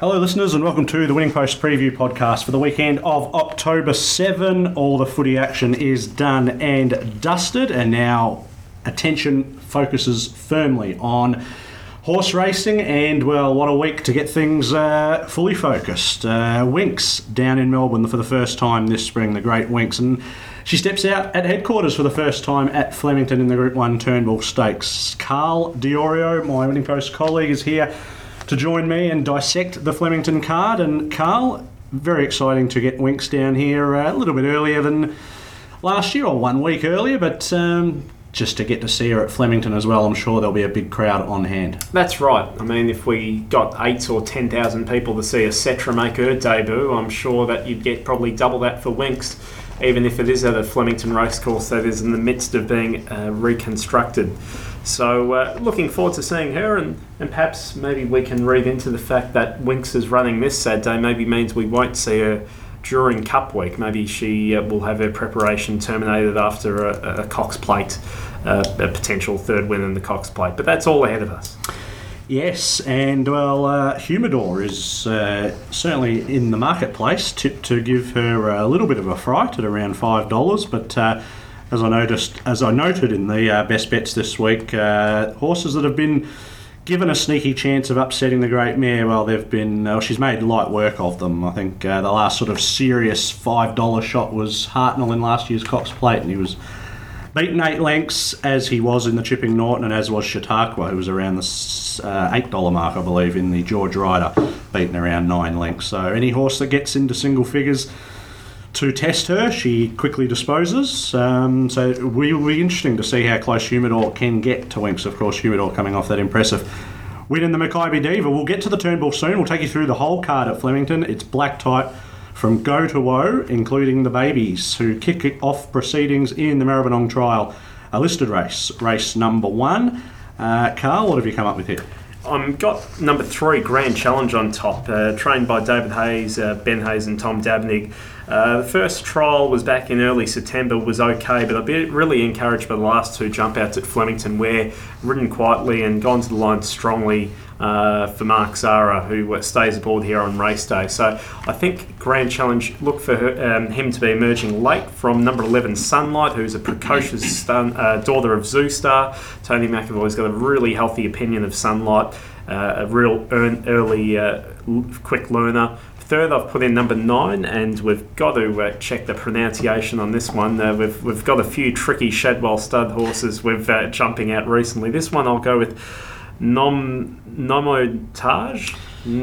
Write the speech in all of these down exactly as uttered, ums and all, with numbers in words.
Hello listeners and welcome to the Winning Post Preview Podcast for the weekend of October seventh. All the footy action is done and dusted, and now attention focuses firmly on horse racing, and well, what a week to get things uh, fully focused. Uh, Winx down in Melbourne for the first time this spring, the great Winx, and she steps out at headquarters for the first time at Flemington in the Group one Turnbull Stakes. Carl Diorio, my Winning Post colleague, is here to join me and dissect the Flemington card. And Carl, very exciting to get Winx down here uh, a little bit earlier than last year, or one week earlier, but um, just to get to see her at Flemington as well. I'm sure there'll be a big crowd on hand. That's right. I mean, if we got eight or ten thousand people to see a Cetra make her debut, I'm sure that you'd get probably double that for Winx, even if it is at a Flemington racecourse that is in the midst of being uh, reconstructed. So uh, looking forward to seeing her, and, and perhaps maybe we can read into the fact that Winx is running this Saturday maybe means we won't see her during Cup Week. Maybe she uh, will have her preparation terminated after a, a Cox Plate, uh, a potential third win in the Cox Plate. But that's all ahead of us. Yes, and well, uh, Humidor is uh, certainly in the marketplace, tipped to give her a little bit of a fright at around five dollars, but uh, as I noticed, as I noted in the uh, best bets this week, uh, horses that have been given a sneaky chance of upsetting the great mare, well, they've been, uh, she's made light work of them. I think uh, the last sort of serious five dollar shot was Hartnell in last year's Cox Plate, and he was beaten eight lengths, as he was in the Chipping Norton, and as was Chautauqua, who was around the uh, eight dollar mark, I believe, in the George Ryder, beaten around nine lengths. So any horse that gets into single figures to test her, she quickly disposes. Um, so it will be interesting to see how close Humidor can get to Winx. Of course, Humidor coming off that impressive win in the Mackay Diva. We'll get to the Turnbull soon. We'll take you through the whole card at Flemington. It's black type from go to woe, including the babies who kick off proceedings in the Maribyrnong Trial, a listed race, race number one. Uh, Carl, what have you come up with here? I've got number three, Grand Challenge on top, uh, trained by David Hayes, uh, Ben Hayes and Tom Dabney. Uh, the first trial was back in early September, was okay, but I've been really encouraged by the last two jump outs at Flemington, where ridden quietly and gone to the line strongly uh, for Mark Zara, who uh, stays aboard here on race day. So I think Grand Challenge, look for her, um, him to be emerging late from number eleven, Sunlight, who's a precocious stun, uh, daughter of Zoo Star. Tony McAvoy's got a really healthy opinion of Sunlight, uh, a real earn, early uh, quick learner. Third, I've put in number nine, and we've got to uh, check the pronunciation on this one. Uh, we've we've got a few tricky Shadwell stud horses we've uh, jumping out recently. This one I'll go with Nom Nomotage.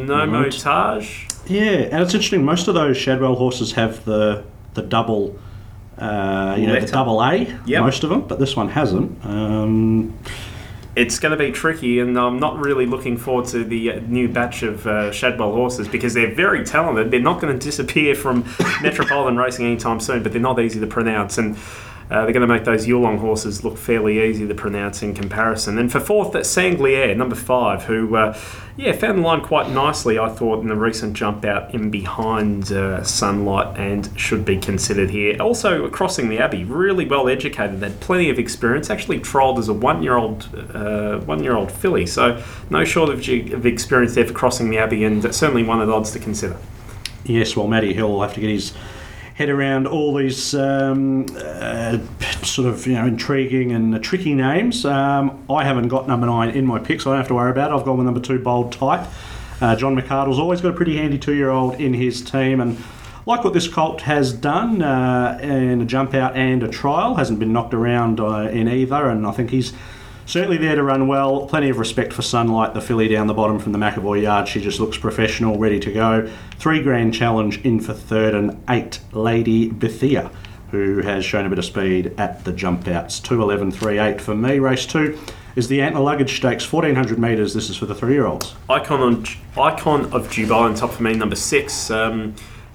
Nomotage. Yeah, and it's interesting. Most of those Shadwell horses have the the double, uh, you know, Letter. the double A. Yep. Most of them, but this one hasn't. Um, It's going to be tricky, and I'm not really looking forward to the uh, new batch of uh, Shadwell horses, because they're very talented. They're not going to disappear from Metropolitan Racing anytime soon, but they're not easy to pronounce, and uh, they're going to make those Yulong horses look fairly easy to pronounce in comparison. And for fourth, that's Sanglier, number five, who uh, yeah found the line quite nicely, I thought, in the recent jump out in behind uh, Sunlight, and should be considered here. Also, Crossing the Abbey, really well educated, had plenty of experience, actually trialled as a one-year-old uh, one-year-old filly, so no shortage of experience there for Crossing the Abbey, and certainly one of the odds to consider. yes, well, Matty Hill will have to get his head around all these um, uh, sort of, you know, intriguing and uh, tricky names. Um, I haven't got number nine in my pick, so I don't have to worry about it. I've got with number two, Bold Type. Uh, John McArdle's always got a pretty handy two-year-old in his team, and like what this colt has done uh, in a jump out and a trial, hasn't been knocked around uh, in either, and I think he's certainly there to run well. Plenty of respect for Sunlight, the filly down the bottom from the McAvoy yard. She just looks professional, ready to go. Three Grand Challenge in for third, and eight Lady Bethia, who has shown a bit of speed at the jump outs. two eleven three eight for me. Race two is the Antler Luggage Stakes, fourteen hundred metres. This is for the three-year-olds. Icon on Icon of Dubai on top for me, number six. Um,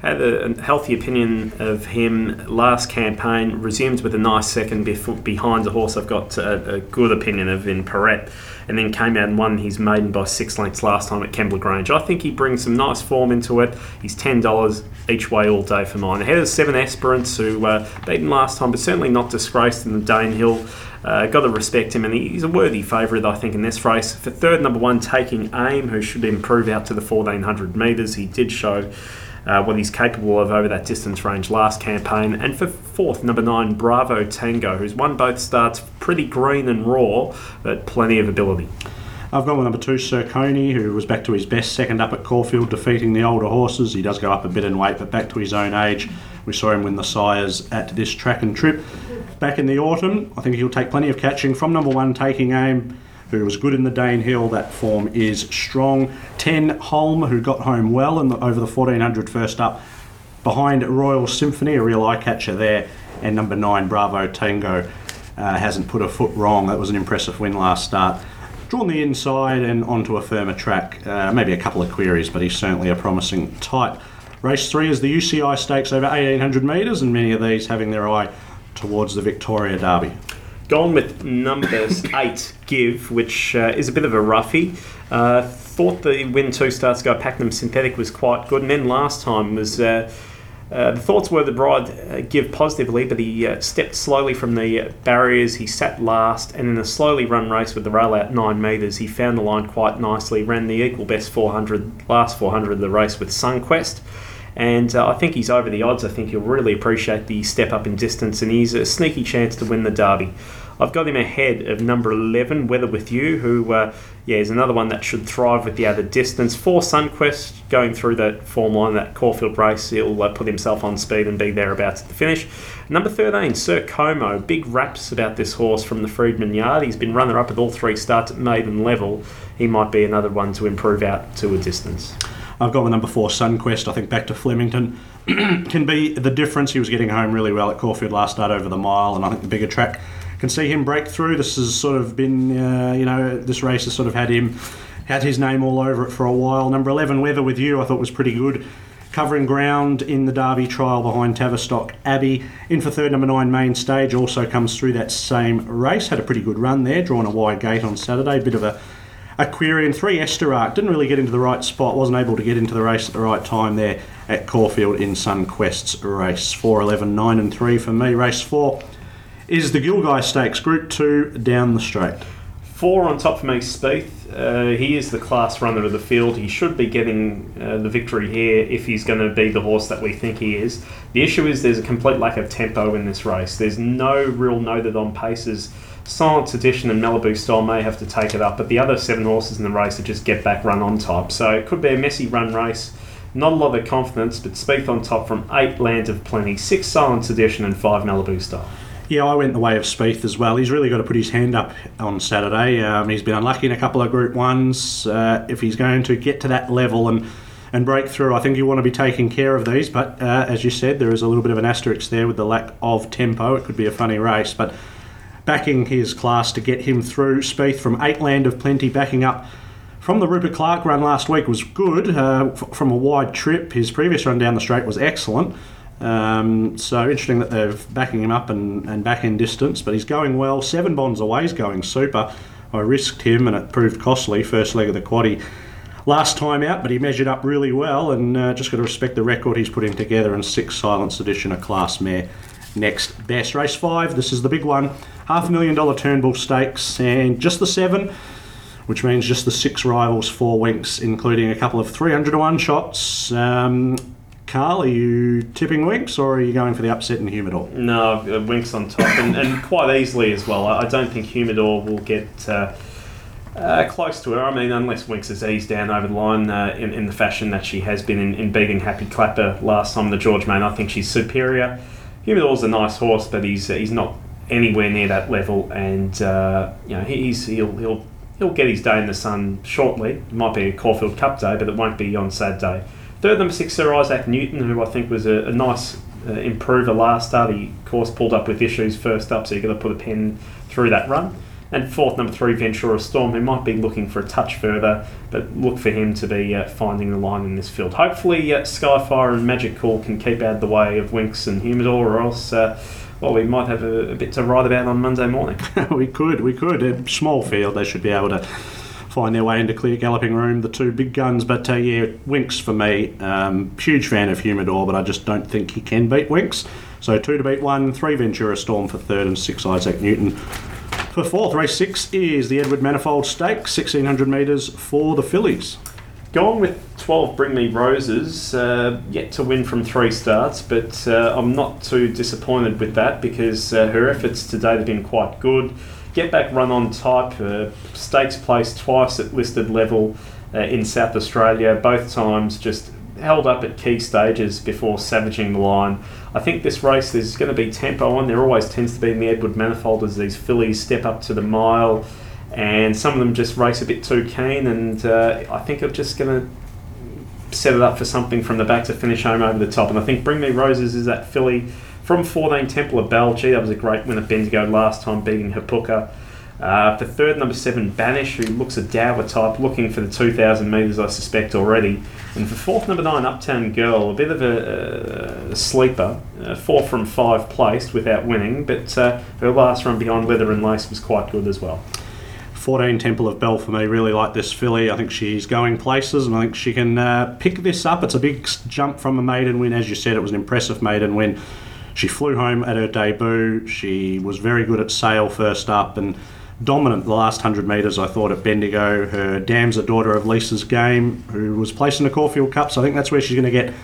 had a, a healthy opinion of him last campaign, resumed with a nice second bef- behind the horse I've got a, a good opinion of in Perrette, and then came out and won his maiden by six lengths last time at Kembla Grange. I think he brings some nice form into it. He's ten dollars each way all day for mine. Ahead of Seven Esperance, who uh, beat him last time, but certainly not disgraced in the Danehill. Uh, got to respect him, and he's a worthy favourite, I think, in this race. For third, number one, Taking Aim, who should improve out to the fourteen hundred metres. He did show uh, what he's capable of over that distance range last campaign. And for fourth, number nine, Bravo Tango, who's won both starts, pretty green and raw, but plenty of ability. I've gone with number two, Sir Coney, who was back to his best second up at Caulfield, defeating the older horses. He does go up a bit in weight, but back to his own age. We saw him win the sires at this track and trip. Back in the autumn, I think he'll take plenty of catching from number one, Taking Aim, who was good in the Danehill. That form is strong. ten, Holm, who got home well in the, over the fourteen hundred first up, behind Royal Symphony, a real eye-catcher there. And number nine, Bravo Tango, uh, hasn't put a foot wrong. That was an impressive win last start. Drawn the inside and onto a firmer track. Uh, maybe a couple of queries, but he's certainly a promising type. Race three is the U C I Stakes over eighteen hundred metres, and many of these having their eye towards the Victoria Derby. Gone with number eight, Give, which uh, is a bit of a roughie. Uh, thought the win two starts ago, Pakenham Synthetic was quite good, and then last time was... Uh, Uh, the thoughts were the bride uh, Give positively, but he uh, stepped slowly from the uh, barriers. He sat last, and in a slowly run race with the rail out nine metres, he found the line quite nicely, ran the equal best four hundred, last four hundred of the race with Sunquest. And uh, I think he's over the odds. I think he'll really appreciate the step up in distance, and he's a sneaky chance to win the Derby. I've got him ahead of number eleven, Weather With You, who uh, yeah, is another one that should thrive with the other distance. For Sunquest, going through that form line, that Caulfield race, he'll uh, put himself on speed and be thereabouts at the finish. Number thirteen, Sir Como. Big raps about this horse from the Freedman Yard. He's been runner-up at all three starts at maiden level. He might be another one to improve out to a distance. I've got with number four, Sunquest. I think back to Flemington can be the difference. He was getting home really well at Caulfield last start over the mile, and I think the bigger track can see him break through. This has sort of been, uh, you know, this race has sort of had him, had his name all over it for a while. Number eleven, Weather With You, I thought was pretty good, covering ground in the Derby trial behind Tavistock Abbey. In for third, number nine, Main Stage, also comes through that same race. Had a pretty good run there, drawn a wide gate on Saturday. Bit of a, a query. And three, Esterark, didn't really get into the right spot, wasn't able to get into the race at the right time there at Caulfield in Sunquest's race. four, eleven, nine and three for me. Race four is the Gilgai Stakes, Group two, down the straight. Four on top for me, Spieth. Uh, he is the class runner of the field. He should be getting uh, the victory here if he's going to be the horse that we think he is. The issue is there's a complete lack of tempo in this race. There's no real noted on paces. Silence Edition and Malibu Style may have to take it up, but the other seven horses in the race are just get back run on top. So it could be a messy run race. Not a lot of confidence, but Spieth on top from eight, Land of Plenty, six, Silence Edition, and five, Malibu Style. Yeah, I went the way of Spieth as well. He's really got to put his hand up on Saturday. Um, he's been unlucky in a couple of Group ones. Uh, if he's going to get to that level and, and break through, I think you want to be taking care of these. But uh, as you said, there is a little bit of an asterisk there with the lack of tempo. It could be a funny race. But backing his class to get him through, Spieth from eight, Land of Plenty, backing up from the Rupert Clark run last week was good. Uh, f- from a wide trip, his previous run down the straight was excellent. Um, so interesting that they're backing him up and, and back in distance, but he's going well. Seven bonds away, he's going super. I risked him and it proved costly, first leg of the quaddie last time out, but he measured up really well, and uh, just got to respect the record he's putting together. And six, Silence Edition, a class mare, next best. Race five, this is the big one, half a million dollar Turnbull Stakes, and just the seven, which means just the six rivals, four winks, including a couple of three hundred to one shots. Um, Carl, are you tipping Winks, or are you going for the upset in Humidor? No, uh, Winks on top, and, and quite easily as well. I, I don't think Humidor will get uh, uh, close to her. I mean, unless Winks has eased down over the line uh, in, in the fashion that she has been in, in beating Happy Clapper last time, the George Main. I think she's superior. Humidor's a nice horse, but he's uh, he's not anywhere near that level, and uh, you know he's he'll he'll he'll get his day in the sun shortly. It might be a Caulfield Cup day, but it won't be on Saturday. Third, number six, Sir Isaac Newton, who I think was a, a nice uh, improver last start. He, of course, pulled up with issues first up, so you've got to put a pen through that run. And fourth, number three, Ventura Storm, who might be looking for a touch further, but look for him to be uh, finding the line in this field. Hopefully, uh, Skyfire and Magic Call can keep out of the way of Winks and Humidor, or else, uh, well, we might have a, a bit to write about on Monday morning. we could, we could. A small field, they should be able to find their way into clear galloping room, the two big guns. But uh, yeah, Winks for me. Um, huge fan of Humidor, but I just don't think he can beat Winks. So two to beat one, three Ventura Storm for third, and six Isaac Newton for fourth. Race six is the Edward Manifold Stakes, sixteen hundred metres for the fillies. Gone with twelve Bring Me Roses, uh, yet to win from three starts, but uh, I'm not too disappointed with that because uh, her efforts to date have been quite good. Get back run on type, uh, stakes placed twice at listed level uh, in South Australia, both times just held up at key stages before savaging the line. I think this race there's going to be tempo on. There always tends to be in the Edward Manifold as these fillies step up to the mile, and some of them just race a bit too keen, and uh, I think I'm just going to set it up for something from the back to finish home over the top. And I think Bring Me Roses is that filly from fourteen, Temple of Bell. Gee, that was a great win at Bendigo last time, beating Hapuka. Uh, for third, number seven, Banish, who looks a dour type, looking for the two thousand metres, I suspect, already. And for fourth, number nine, Uptown Girl, a bit of a, a sleeper, uh, four from five placed without winning, but uh, her last run beyond Leather and Lace was quite good as well. fourteen, Temple of Bell for me. Really like this filly. I think she's going places, and I think she can uh, pick this up. It's a big jump from a maiden win. As you said, it was an impressive maiden win. She flew home at her debut. She was very good at sail first up and dominant the last one hundred metres, I thought, at Bendigo. Her dam's a daughter of Lisa's Game, who was placed in the Caulfield Cup, so I think that's where she's going to get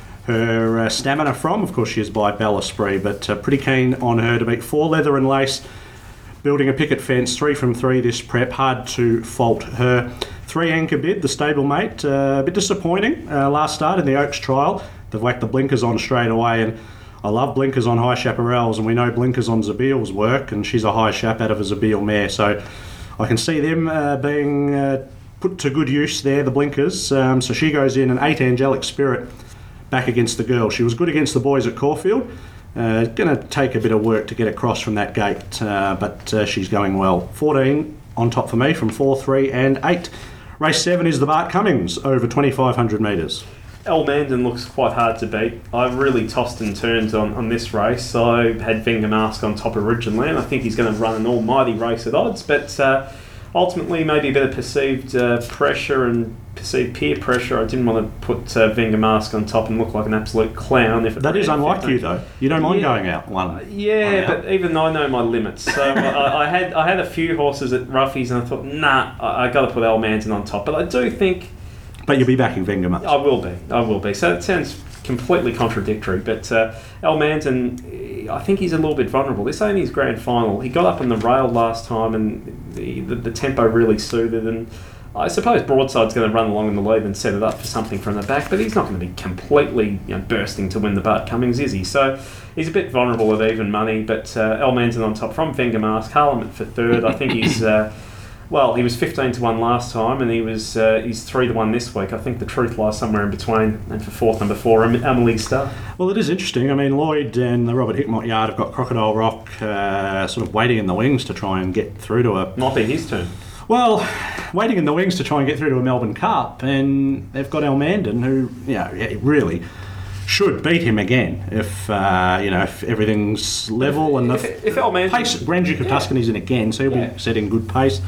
her uh, stamina from. Of course, she is by Ballesprit, but uh, pretty keen on her to beat four, Leather and Lace. Building a picket fence, three from three this prep, hard to fault her. Three, Anchor Bid, the stablemate, uh, a bit disappointing uh, last start in the Oaks trial. They've whacked the blinkers on straight away, and I love blinkers on high chaparrals, and we know blinkers on Zabil's work, and she's a high chap out of a Zabil mare, so I can see them uh, being uh, put to good use there, the blinkers. Um, so she goes in, an eight, Angelic Spirit, back against the girl. She was good against the boys at Caulfield. Uh, going to take a bit of work to get across from that gate, uh, but uh, she's going well. fourteen on top for me from four, three and eight. Race seven is the Bart Cummings over twenty-five hundred metres. El Mandan looks quite hard to beat. I really tossed and turned on, on this race. I had Venga Mask on top originally, and I think he's going to run an almighty race at odds, but uh, ultimately maybe a bit of perceived uh, pressure and perceived peer pressure. I didn't want to put uh, Venga Mask on top and look like an absolute clown. If it that is unlike fifteen. You, though. You don't mind yeah. going out one. Yeah, one but even I know my limits. So I, I had I had a few horses at Roughies, and I thought, nah, I, I got to put El Mandan on top. But I do think. But you'll be backing Venga Mask. I will be. I will be. So it sounds completely contradictory, but uh, El Mandan, I think he's a little bit vulnerable. This ain't his grand final. He got up on the rail last time, and the, the, the tempo really soothed. And I suppose Broadside's going to run along in the lead and set it up for something from the back, but he's not going to be completely, you know, bursting to win the Bart Cummings, is he? So he's a bit vulnerable at even money, but uh, El Mandan on top from Venga Mask, Harlem for third. I think he's. Uh, Well, he was fifteen to one last time, and he was uh, he's three to one this week. I think the truth lies somewhere in between. And for fourth, number four, Amelie Star. Well, it is interesting. I mean, Lloyd and the Robert Hickmott yard have got Crocodile Rock uh, sort of waiting in the wings to try and get through to a... Might be his turn. Well, waiting in the wings to try and get through to a Melbourne Cup, and they've got El Mandan, who, you know, really should beat him again if uh, you know if everything's level and if, the if, if El Mandan, pace. Grand Duke of yeah. Tuscany's in again, so he'll yeah. be setting good pace.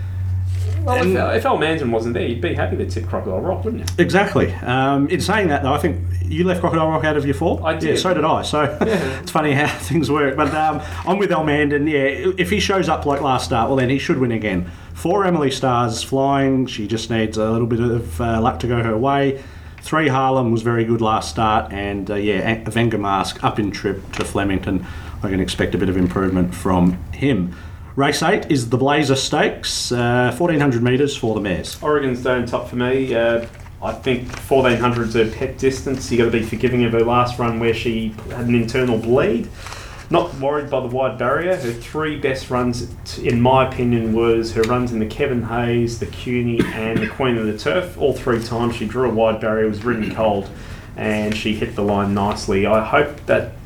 Well, if, if El Mandan wasn't there, you'd be happy to tip Crocodile Rock, wouldn't you? Exactly. Um, in saying that, though, I think you left Crocodile Rock out of your four. I did. Yeah, so did I. So yeah. It's funny how things work. But um, I'm with El Mandan. Yeah, if he shows up like last start, well, then he should win again. Four, Emily Stars flying. She just needs a little bit of uh, luck to go her way. Three, Harlem was very good last start, and uh, yeah, Venga Mask up in trip to Flemington. I can expect a bit of improvement from him. Race eight is the Blazer Stakes, uh, fourteen hundred metres for the mares. Oregon's down top for me. Uh, I think fourteen hundred's her pet distance. You got to be forgiving of her last run where she had an internal bleed. Not worried by the wide barrier. Her three best runs, in my opinion, was her runs in the Kevin Hayes, the Cuny, and the Queen of the Turf. All three times she drew a wide barrier, was ridden cold, and she hit the line nicely. I hope that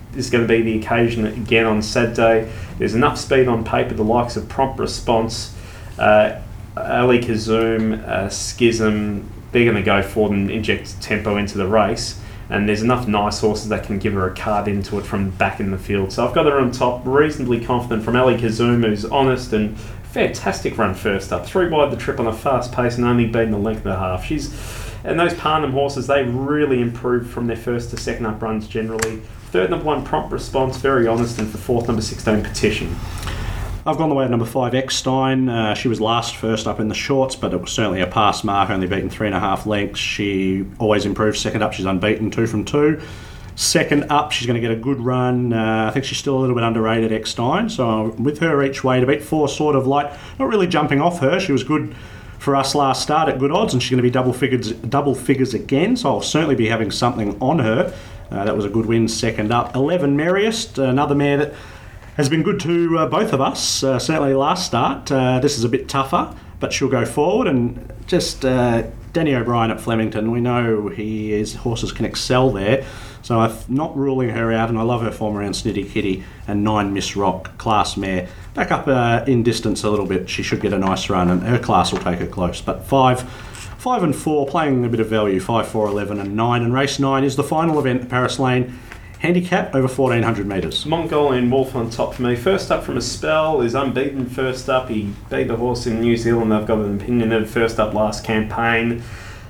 is going to be the occasion again on Saturday. There's enough speed on paper, the likes of Prompt Response, uh, Ali Kazoom, uh, Schism, they're going to go forward and inject tempo into the race. And there's enough nice horses that can give her a card into it from back in the field. So I've got her on top, reasonably confident from Ali Kazoom, who's honest and fantastic run first up. Three wide the trip on a fast pace and only beaten a length and a half. She's and those Parnham horses, they really improved from their first to second up runs generally. Third number one, Prompt Response, very honest, and for fourth number sixteen, Petition. I've gone the way of number five, Eckstein. Uh, she was last first up in the shorts, but it was certainly a pass mark, only beaten three and a half lengths. She always improves second up. She's unbeaten, two from two. Second up, she's going to get a good run. Uh, I think she's still a little bit underrated, Eckstein. So with her each way to beat four, sort of like, not really jumping off her. She was good for us last start at good odds, and she's going to be double figures, double figures again. So I'll certainly be having something on her. Uh, that was a good win, second up. eleven, Merriest, another mare that has been good to uh, both of us, uh, certainly last start. Uh, this is a bit tougher, but she'll go forward. And just uh, Danny O'Brien at Flemington, we know he is horses can excel there. So I'm not ruling her out, and I love her form around Snitty Kitty and nine Miss Rock, class mare. Back up uh, in distance a little bit, she should get a nice run, and her class will take her close. But five, five and four, playing a bit of value, five, four, eleven and nine. And race nine is the final event at Paris Lane. Handicap over fourteen hundred metres. Mongolian Wolf on top for me. First up from a spell, is unbeaten first up. He beat the horse in New Zealand. They've got an opinion of first up last campaign.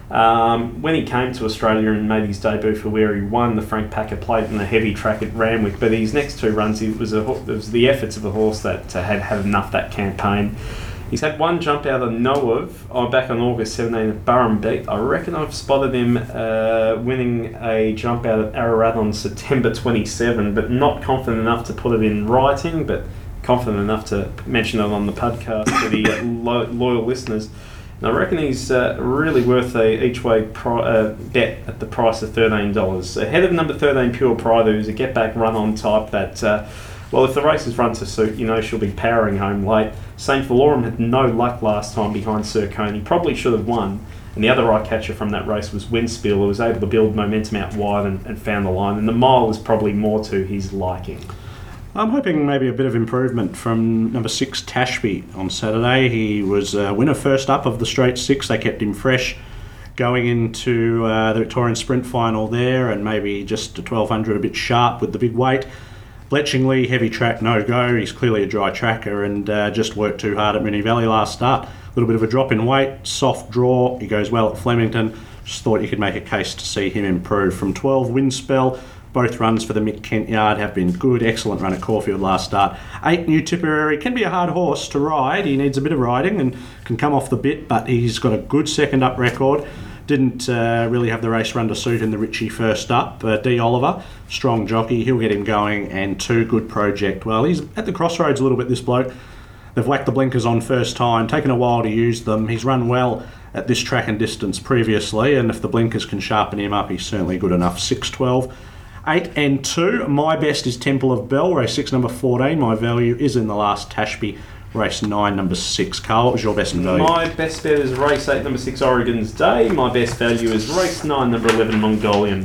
Um, when he came to Australia and made his debut for where he won the Frank Packer Plate and the heavy track at Randwick, but his next two runs, it was, a, it was the efforts of a horse that uh, had had enough that campaign. He's had one jump out I know of oh, back on August seventeenth at Burrum Beat. I reckon I've spotted him uh, winning a jump out at Ararat on September twenty-seventh, but not confident enough to put it in writing, but confident enough to mention it on the podcast for the uh, lo- loyal listeners. And I reckon he's uh, really worth a each-way pri- uh, bet at the price of thirteen dollars. Ahead of number thirteen, Pure Pride, who's a get-back run-on type that... Uh, Well, if the race is run to suit, you know she'll be powering home late. Saint Valorum had no luck last time behind Sir Coney. Probably should have won. And the other eye catcher from that race was Windspiel, who was able to build momentum out wide and, and found the line. And the mile was probably more to his liking. I'm hoping maybe a bit of improvement from number six, Tashby, on Saturday. He was a winner first up of the straight six. They kept him fresh going into uh, the Victorian Sprint final there, and maybe just a twelve hundred a bit sharp with the big weight. Bletchingley, heavy track, no go. He's clearly a dry tracker and uh, just worked too hard at Moonee Valley last start. A little bit of a drop in weight, soft draw. He goes well at Flemington. Just thought you could make a case to see him improve. From twelve, Windspell. Both runs for the Mick Kent yard have been good. Excellent run at Caulfield last start. Eight, New Tipperary. Can be a hard horse to ride. He needs a bit of riding and can come off the bit, but he's got a good second up record. Didn't uh, really have the race run to suit in the Ritchie first up. Uh, D. Oliver, strong jockey, he'll get him going. And two, Good Project. Well, he's at the crossroads a little bit, this bloke. They've whacked the blinkers on first time, taken a while to use them. He's run well at this track and distance previously, and if the blinkers can sharpen him up, he's certainly good enough. six, twelve, eight and two. My best is Temple of Bell, race six, number fourteen. My value is in the last Tashby. Race nine, number six. Carl, what was your best and value? My best bet is race eight, number six, Oregon's Day. My best value is race nine, number eleven, Mongolian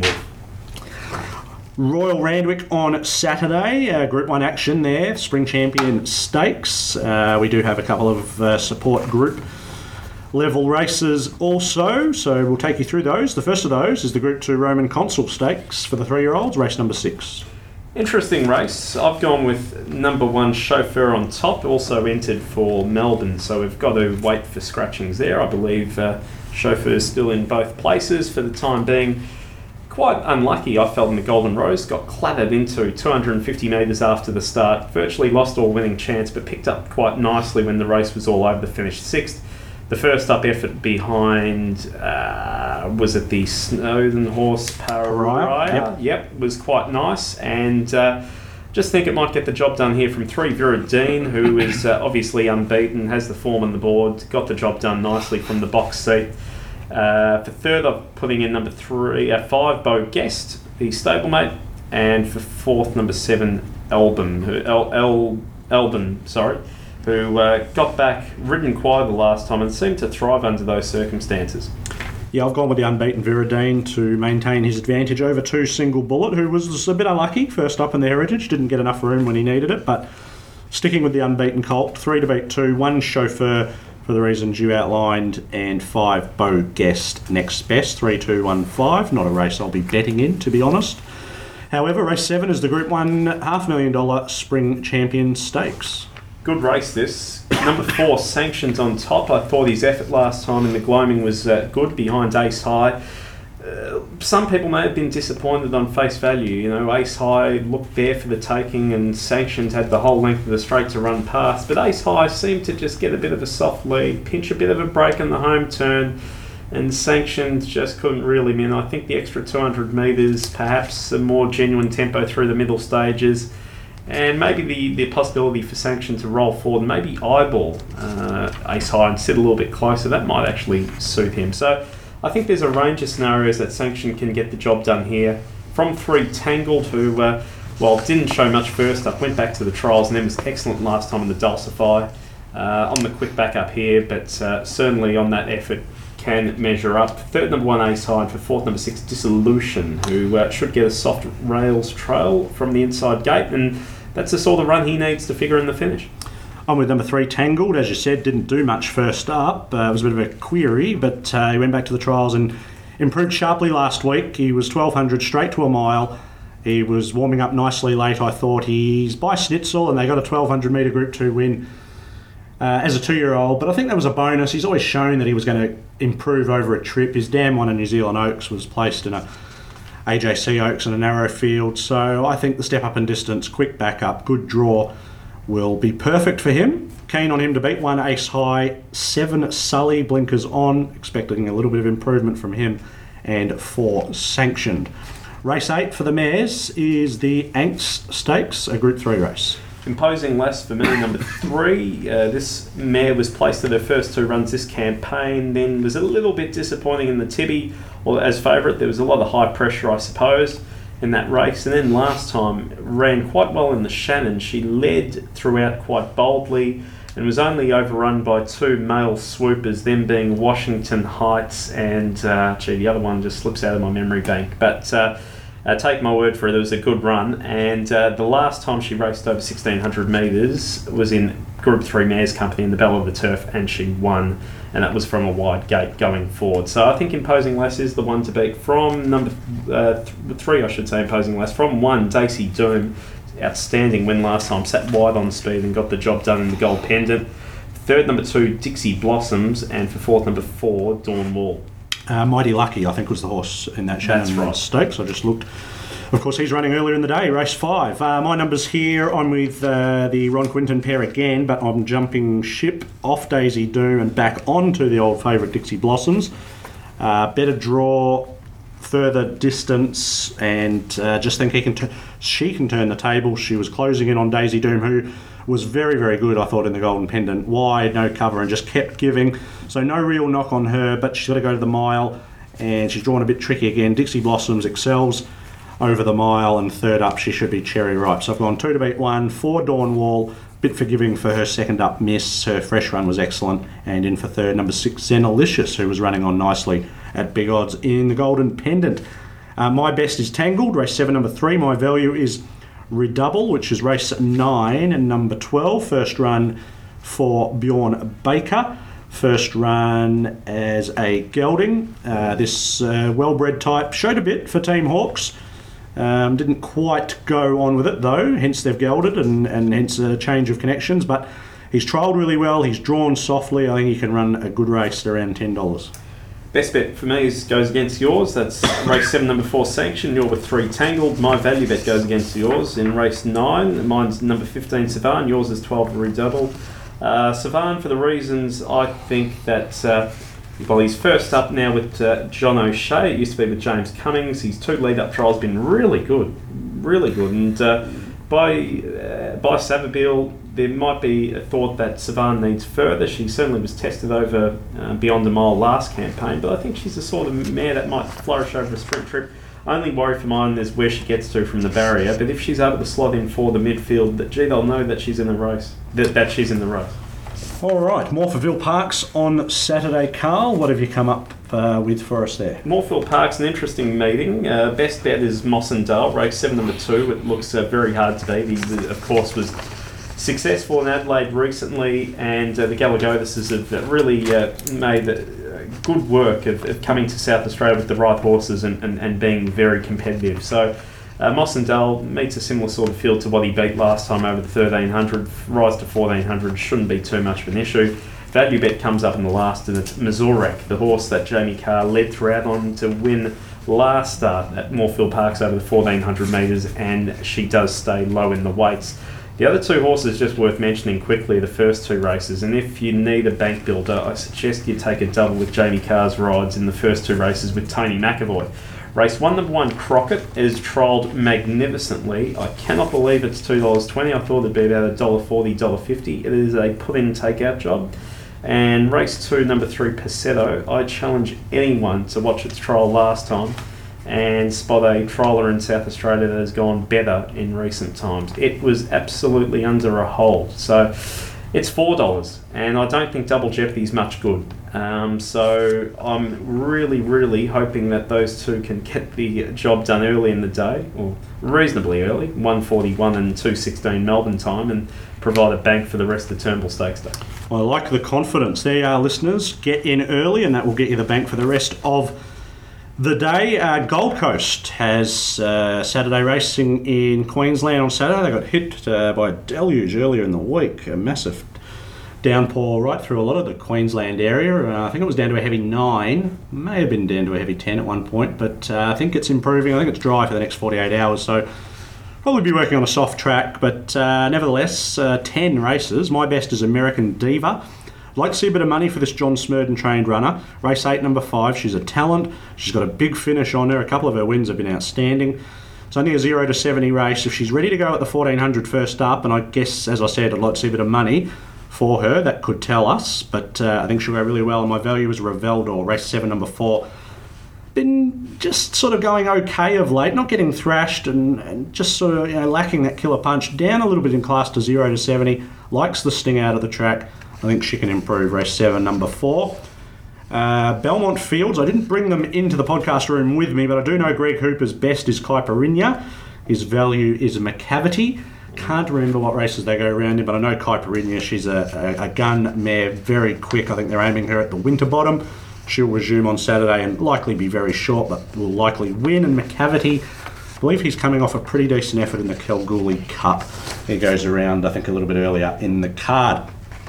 Wolf. Royal Randwick on Saturday. Uh, Group one action there. Spring Champion Stakes. Uh, we do have a couple of uh, support group level races also, so we'll take you through those. The first of those is the Group two Roman Consul Stakes for the three-year-olds, race number six. Interesting race. I've gone with number one, Chauffeur on top, also entered for Melbourne, so we've got to wait for scratchings there. I believe uh, Chauffeur's still in both places for the time being. Quite unlucky, I felt, in the Golden Rose. Got clattered into two hundred fifty metres after the start. Virtually lost all winning chance, but picked up quite nicely when the race was all over to finish sixth. The first up effort behind, uh, was it the Snowden Horse Pariah? Yep. yep, was quite nice. And uh, just think it might get the job done here from three, Viridine, who is uh, obviously unbeaten, has the form on the board, got the job done nicely from the box seat. Uh, for third, I'm putting in number three, uh, five, Beau Guest, the stablemate. And for fourth, number seven, Album, who, El, El, Albin, sorry. who uh, got back, ridden quiet the last time and seemed to thrive under those circumstances. Yeah, I've gone with the unbeaten Viridine to maintain his advantage over two Single Bullet, who was a bit unlucky first up in the Heritage, didn't get enough room when he needed it, but sticking with the unbeaten Colt, three to beat two, one Chauffeur for the reasons you outlined, and five Beau Guest next best, three, two, one, five. Not a race I'll be betting in, to be honest. However, race seven is the Group One half million dollar Spring Champion Stakes. Good race this. Number four, Sanctions on top. I thought his effort last time in the gloaming was uh, good behind Ace High. Uh, some people may have been disappointed on face value. You know, Ace High looked there for the taking and Sanctions had the whole length of the straight to run past. But Ace High seemed to just get a bit of a soft lead, pinch a bit of a break in the home turn, and Sanctions just couldn't really win. I think the extra two hundred metres, perhaps a more genuine tempo through the middle stages, and maybe the, the possibility for Sanction to roll forward and maybe eyeball uh, Ace High and sit a little bit closer, that might actually suit him. So I think there's a range of scenarios that Sanction can get the job done here. From three, Tangled, who, uh, well, didn't show much first up, went back to the trials and then was excellent last time in the Dulcify. Uh, on the quick back up here, but uh, certainly on that effort can measure up. Third, number one, Ace High, and for fourth, number six, Dissolution, who uh, should get a soft rails trail from the inside gate, and that's the sort of run he needs to figure in the finish. I'm with number three, Tangled. As you said, didn't do much first up. Uh, it was a bit of a query, but uh, he went back to the trials and improved sharply last week. He was twelve hundred straight to a mile. He was warming up nicely late, I thought. He's by Schnitzel, and they got a twelve hundred metre Group two win uh, as a two-year-old, but I think that was a bonus. He's always shown that he was going to improve over a trip. His dam one in New Zealand Oaks was placed in a A J C Oaks in a narrow field, so I think the step up in distance, quick back up, good draw will be perfect for him. Keen on him to beat one, Ace High, seven Sully, blinkers on, expecting a little bit of improvement from him, and four Sanctioned. Race eight for the mares is the Anks Stakes, a Group three race. Imposing Less for me, number three. Uh, this mare was placed at her first two runs this campaign, then was a little bit disappointing in the Tibby, or as favourite. There was a lot of high pressure, I suppose, in that race. And then last time ran quite well in the Shannon. She led throughout quite boldly and was only overrun by two male swoopers, them being Washington Heights and, uh, gee, the other one just slips out of my memory bank. But uh, Uh, take my word for it, it was a good run, and uh, the last time she raced over sixteen hundred metres was in Group three Mares Company in the Battle of the Turf, and she won, and that was from a wide gate going forward. So I think Imposing Less is the one to beat. From number uh, th- three, I should say, Imposing Less. From one, Daisy Doom, outstanding win last time, sat wide on speed and got the job done in the Gold Pendant. Third, number two, Dixie Blossoms, and for fourth, number four, Dawn Wall. Uh, Mighty Lucky, I think, was the horse in that Shannon right. Stakes. I just looked. Of course, he's running earlier in the day, race five. Uh, my numbers here, I'm with uh, the Ron Quinton pair again, but I'm jumping ship off Daisy Doom and back onto the old favourite Dixie Blossoms. Uh, better draw, further distance, and uh, just think he can t- she can turn the table. She was closing in on Daisy Doom, who was very, very good, I thought, in the Golden Pendant. Wide, no cover, and just kept giving. So no real knock on her, but she's got to go to the mile, and she's drawn a bit tricky again. Dixie Blossoms excels over the mile, and third up she should be Cherry Ripe. So I've gone two to beat one, four Dawn Wall, bit forgiving for her second up miss. Her fresh run was excellent, and in for third, number six, Zenalicious, who was running on nicely at big odds in the Golden Pendant. Uh, my best is Tangled, race seven, number three. My value is Redouble, which is race nine, and number twelve, first run for Bjorn Baker. First run as a gelding. Uh, this uh, well-bred type showed a bit for Team Hawkes. Um, didn't quite go on with it though, hence they've gelded and, and hence a change of connections. But he's trialled really well, he's drawn softly. I think he can run a good race at around ten dollars. Best bet for me is goes against yours. That's race seven, number four, Sanction. You're with three, Tangled. My value bet goes against yours in race nine. Mine's number fifteen, Savan. Yours is twelve, Redouble. Uh, Savan, for the reasons I think that, uh, well, he's first up now with uh, John O'Shea. It used to be with James Cummings. His two lead-up trials been really good, really good. And uh, by uh, by Savabeel, there might be a thought that Savan needs further. She certainly was tested over uh, beyond a mile last campaign, but I think she's the sort of mare that might flourish over a sprint trip. Only worry for mine is where she gets to from the barrier, but if she's able to slot in for the midfield, that gee, they'll know that she's in the race. That, that she's in the race. All right, Morphettville Parks on Saturday. Carl, what have you come up uh, with for us there? Morphettville Park's an interesting meeting. Uh, best bet is Moss and Dale, race seven, number two. It looks uh, very hard to beat. He, of course, was successful in Adelaide recently, and uh, the Galagovises have really uh, made uh, good work of, of coming to South Australia with the right horses and, and, and being very competitive. So uh, Moss and Dale meets a similar sort of field to what he beat last time over the thirteen hundred. Rise to fourteen hundred shouldn't be too much of an issue. Value bet comes up in the last, and it's Mazurek, the horse that Jamie Carr led throughout on to win last start at Morphettville Parks over the fourteen hundred metres, and she does stay low in the weights. The other two horses just worth mentioning quickly, the first two races, and if you need a bank builder, I suggest you take a double with Jamie Carr's rides in the first two races with Tony McAvoy. Race one, number one, Crockett, is trialled magnificently. I cannot believe it's two dollars twenty. I thought it'd be about one dollar forty, one dollar fifty. It is a put-in, take-out job. And race two, number three, Passetto, I challenge anyone to watch its trial last time and spot a trialer in South Australia that has gone better in recent times. It was absolutely under a hold. So it's four dollars, and I don't think Double Jeopardy is much good. Um, so I'm really, really hoping that those two can get the job done early in the day, or reasonably early, one forty-one and two sixteen Melbourne time, and provide a bank for the rest of the Turnbull Stakes Day. Well, I like the confidence. There you are, listeners. Get in early, and that will get you the bank for the rest of the day. uh, Gold Coast has uh, Saturday racing in Queensland on Saturday. They got hit uh, by a deluge earlier in the week, a massive downpour right through a lot of the Queensland area. Uh, I think it was down to a heavy nine, may have been down to a heavy ten at one point, but uh, I think it's improving. I think it's dry for the next forty-eight hours, so probably be working on a soft track, but uh, nevertheless, uh, ten races. My best is American Diva. I'd like to see a bit of money for this John Smurden trained runner. Race eight, number five. She's a talent. She's got a big finish on her. A couple of her wins have been outstanding. It's only a zero to seventy race. If she's ready to go at the fourteen hundred first up, and I guess, as I said, I'd like to see a bit of money for her, that could tell us. But uh, I think she'll go really well. And my value is Reveldor, race seven, number four. Been just sort of going okay of late, not getting thrashed and, and just sort of, you know, lacking that killer punch. Down a little bit in class to zero to seventy. Likes the sting out of the track. I think she can improve. Race seven, number four. Uh, Belmont Fields, I didn't bring them into the podcast room with me, but I do know Greg Hooper's best is Caipirinha. His value is McCavity. Can't remember what races they go around in, but I know Caipirinha, she's a, a, a gun mare, very quick. I think they're aiming her at the Winterbottom. She'll resume on Saturday and likely be very short, but will likely win. And McCavity, I believe he's coming off a pretty decent effort in the Kalgoorlie Cup. He goes around, I think, a little bit earlier in the card.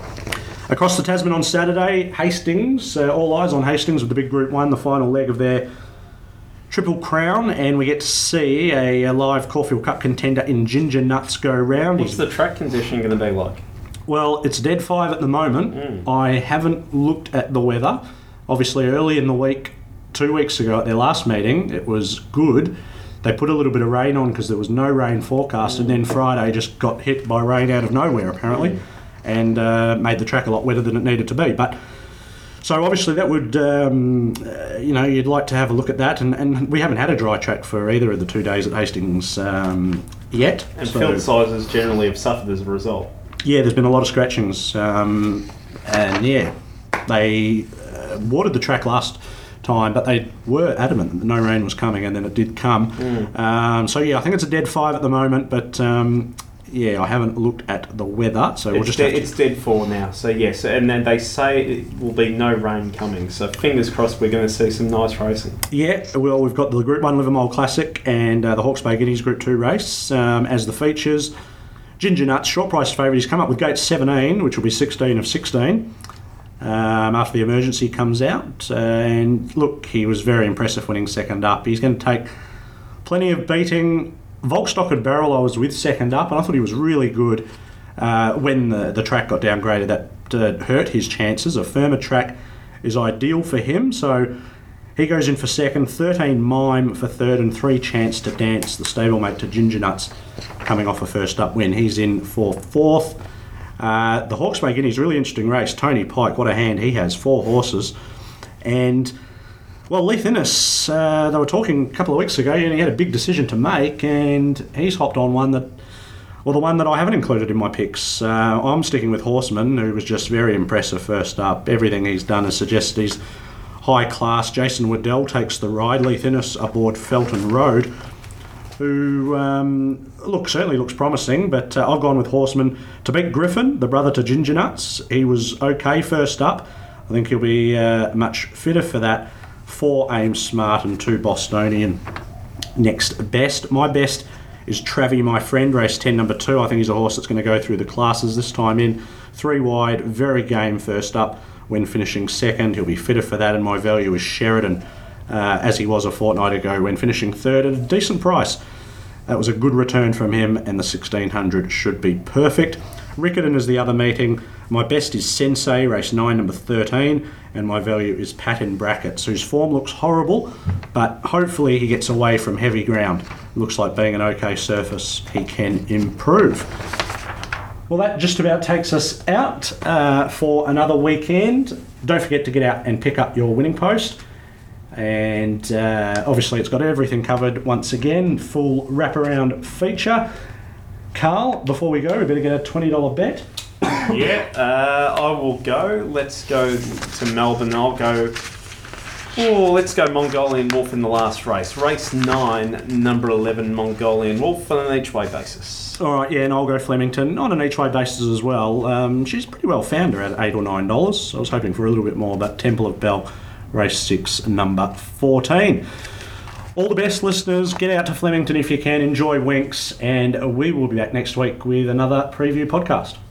Across the Tasman on Saturday, Hastings, uh, all eyes on Hastings with the big Group one, the final leg of their Triple Crown, and we get to see a, a live Caulfield Cup contender in Ginger Nuts go round. What's the track condition going to be like? Well, it's dead five at the moment. Mm. I haven't looked at the weather. Obviously, early in the week, two weeks ago at their last meeting, it was good. They put a little bit of rain on because there was no rain forecast, mm. and then Friday just got hit by rain out of nowhere, apparently. Mm. and uh, made the track a lot wetter than it needed to be. But so obviously that would, um, uh, you know, you'd like to have a look at that, and, and we haven't had a dry track for either of the two days at Hastings um, yet. And so, field sizes generally have suffered as a result. Yeah, there's been a lot of scratchings, um, and yeah, they uh, watered the track last time, but they were adamant that no rain was coming, and then it did come. Mm. Um, so yeah, I think it's a dead five at the moment, but um, yeah, I haven't looked at the weather, so it's we'll just de- have to... It's dead four now, so yes, and then they say it will be no rain coming, so fingers crossed we're going to see some nice racing. Yeah, well, we've got the Group one Livermore Classic and uh, the Hawke's Bay Guineas Group two race um, as the features. Ginger Nuts, short price favourite, he's come up with gate seventeen, which will be sixteen of sixteen. Um, after the emergency comes out, uh, and look, he was very impressive winning second up. He's going to take plenty of beating. Volkstock and Barrel I was with second up, and I thought he was really good uh, when the, the track got downgraded. That uh, hurt his chances. A firmer track is ideal for him, so he goes in for second. thirteen Mime for third, and three Chance to Dance, the stablemate to Ginger Nuts, coming off a first up win. He's in for fourth. Uh, the Hawke's Bay Guineas, really interesting race. Tony Pike, what a hand he has, four horses. And, well, Leith Innes, uh, they were talking a couple of weeks ago, and he had a big decision to make, and he's hopped on one that Well, the one that I haven't included in my picks, uh, I'm sticking with Horseman, who was just very impressive first up. Everything he's done has suggested he's high class. Jason Waddell takes the ride. Leith Innes aboard Felton Road, who um, look certainly looks promising, but uh, I've gone with Horseman to beat Griffin, the brother to Ginger Nuts. He was okay first up. I think he'll be uh, much fitter for that. Four Aim Smart and two Bostonian next best. My best is Travie, My Friend, race ten, number two. I think he's a horse that's going to go through the classes this time in. Three wide, very game first up. When finishing second, he'll be fitter for that, and my value is Sheridan, uh, as he was a fortnight ago when finishing third at a decent price. That was a good return from him, and the sixteen hundred should be perfect. Riccarton is the other meeting. My best is Sensei, race nine, number thirteen, and my value is Pat in Brackets, whose form looks horrible, but hopefully he gets away from heavy ground. Looks like being an okay surface, he can improve. Well, that just about takes us out uh, for another weekend. Don't forget to get out and pick up your winning post. And uh, obviously it's got everything covered once again, full wraparound feature. Carl, before we go, we better get a twenty dollars bet. Yeah, uh, I will go. Let's go to Melbourne. I'll go... Oh, let's go Mongolian Wolf in the last race. Race nine, number eleven, Mongolian Wolf on an each-way basis. All right, yeah, and I'll go Flemington on an each-way basis as well. Um, she's pretty well found her at eight or nine dollars. I was hoping for a little bit more, but Temple of Bell, race six, number fourteen. All the best, listeners. Get out to Flemington if you can. Enjoy Winks, and we will be back next week with another preview podcast.